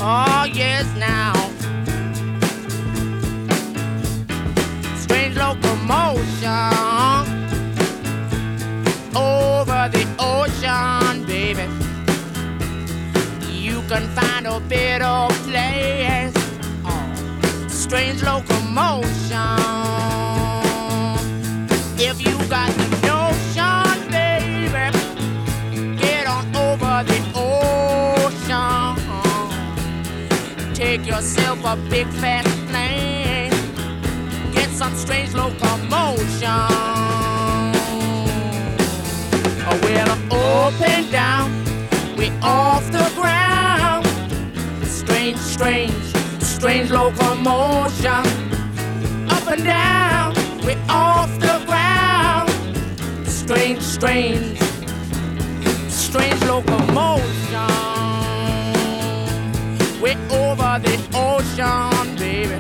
Oh, yes, now. Strange locomotion over the ocean, baby. You can find a better place. Oh, strange locomotion. If you got the notion, baby, get on over the ocean. Take yourself a big fat plane. Get some strange locomotion. Well, up and down, we off the ground. Strange, strange, strange locomotion. Up and down, we off the ground. Strange, strange, strange locomotion. We're over the ocean, baby.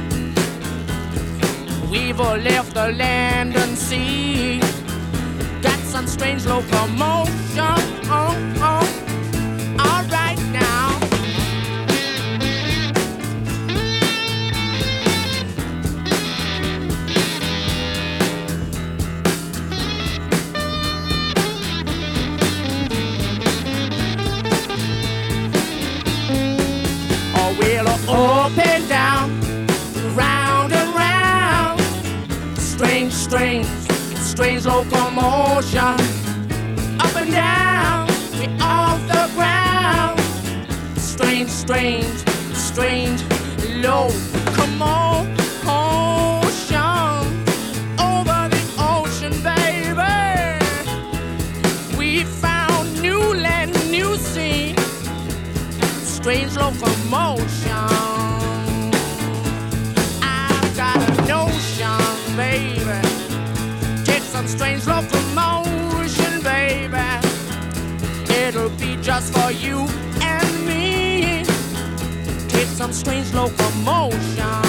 We've all left the land and sea. Got some strange locomotion. All right now. Oh, we'll up and down, round and round. Strange, strange, strange locomotion. Up and down, we off the ground. Strange, strange, strange locomotion. Over the ocean, baby. We found new land, new sea. Strange locomotion. I've got a notion, baby. Take some strange locomotion, baby. It'll be just for you and me. Take some strange locomotion.